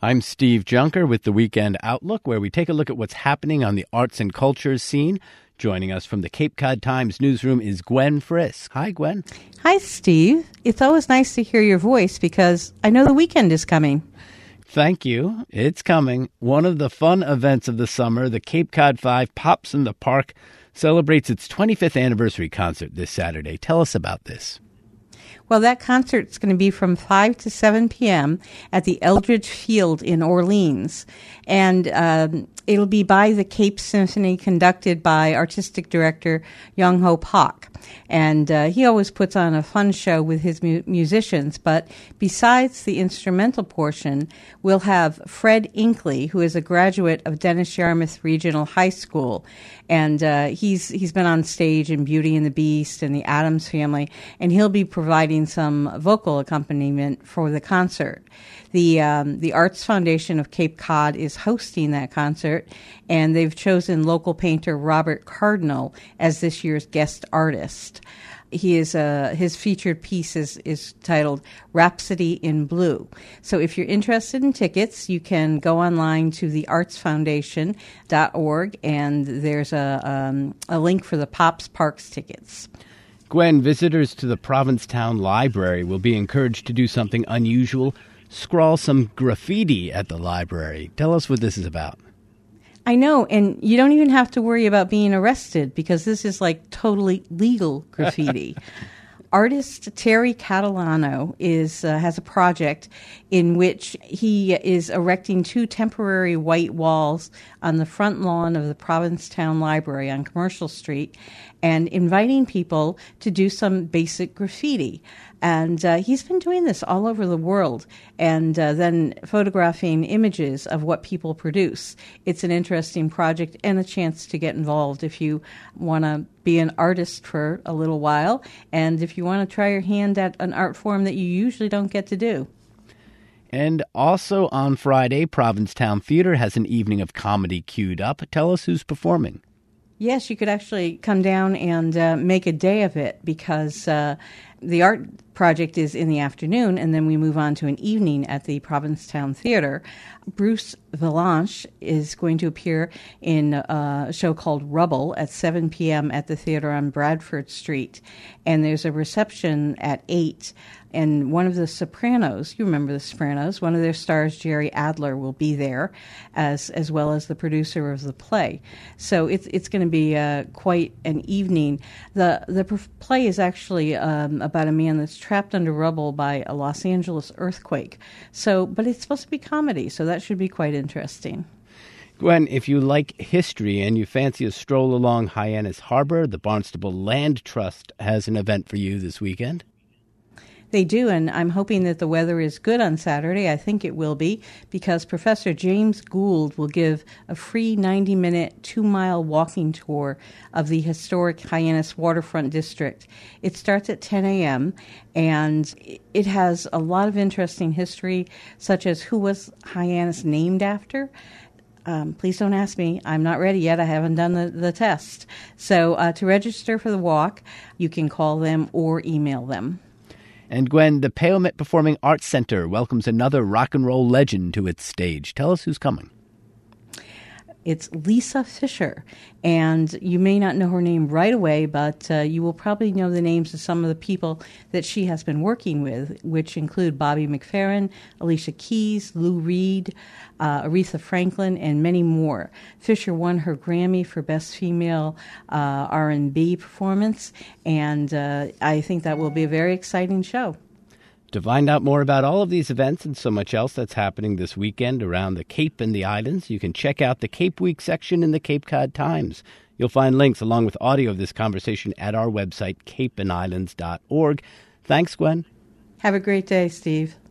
I'm Steve Junker with the Weekend Outlook, where we take a look at what's happening on the arts and cultures scene. Joining us from the Cape Cod Times newsroom is Gwen Frisk. Hi, Gwen. Hi, Steve. It's always nice to hear your voice because I know the weekend is coming. Thank you. It's coming. One of the fun events of the summer, the Cape Cod 5 Pops in the Park celebrates its 25th anniversary concert this Saturday. Tell us about this. Well, that concert's going to be from 5 to 7 p.m. at the Eldridge Field in Orleans. And it'll be by the Cape Symphony, conducted by artistic director Young Ho Pak. And he always puts on a fun show with his musicians. But besides the instrumental portion, we'll have Fred Inkley, who is a graduate of Dennis Yarmouth Regional High School. And he's been on stage in Beauty and the Beast and the Addams Family, and he'll be providing some vocal accompaniment for the concert. The Arts Foundation of Cape Cod is hosting that concert, and they've chosen local painter Robert Cardinal as this year's guest artist. He is his featured piece is titled Rhapsody in Blue. So if you're interested in tickets, you can go online to theartsfoundation.org, and there's a link for the Pops Parks tickets. Gwen, visitors to the Provincetown Library will be encouraged to do something unusual, scrawl some graffiti at the library. Tell us what this is about. I know, and you don't even have to worry about being arrested because this is like totally legal graffiti. Artist Terry Catalano has a project in which he is erecting 2 temporary white walls on the front lawn of the Provincetown Library on Commercial Street and inviting people to do some basic graffiti. And he's been doing this all over the world and then photographing images of what people produce. It's an interesting project and a chance to get involved if you want to be an artist for a little while and if you want to try your hand at an art form that you usually don't get to do. And also on Friday, Provincetown Theater has an evening of comedy queued up. Tell us who's performing. Yes, you could actually come down and make a day of it because the art project is in the afternoon, and then we move on to an evening at the Provincetown Theater. Bruce Valanche is going to appear in a show called Rubble at 7 p.m. at the theater on Bradford Street. And there's a reception at 8. And one of the Sopranos, you remember the Sopranos, one of their stars, Jerry Adler, will be there, as well as the producer of the play. So it's going to be quite an evening. The play is actually about a man that's trapped under rubble by a Los Angeles earthquake. But it's supposed to be comedy, so that should be quite interesting. Gwen, if you like history and you fancy a stroll along Hyannis Harbor, the Barnstable Land Trust has an event for you this weekend. They do, and I'm hoping that the weather is good on Saturday. I think it will be, because Professor James Gould will give a free 90-minute, 2-mile walking tour of the historic Hyannis Waterfront District. It starts at 10 a.m., and it has a lot of interesting history, such as who was Hyannis named after. Please don't ask me. I'm not ready yet. I haven't done the test. So to register for the walk, you can call them or email them. And Gwen, the Peomet Performing Arts Center welcomes another rock and roll legend to its stage. Tell us who's coming. It's Lisa Fischer, and you may not know her name right away, but you will probably know the names of some of the people that she has been working with, which include Bobby McFerrin, Alicia Keys, Lou Reed, Aretha Franklin, and many more. Fischer won her Grammy for Best Female R&B Performance, and I think that will be a very exciting show. To find out more about all of these events and so much else that's happening this weekend around the Cape and the islands, you can check out the Cape Week section in the Cape Cod Times. You'll find links along with audio of this conversation at our website, capeandislands.org. Thanks, Gwen. Have a great day, Steve.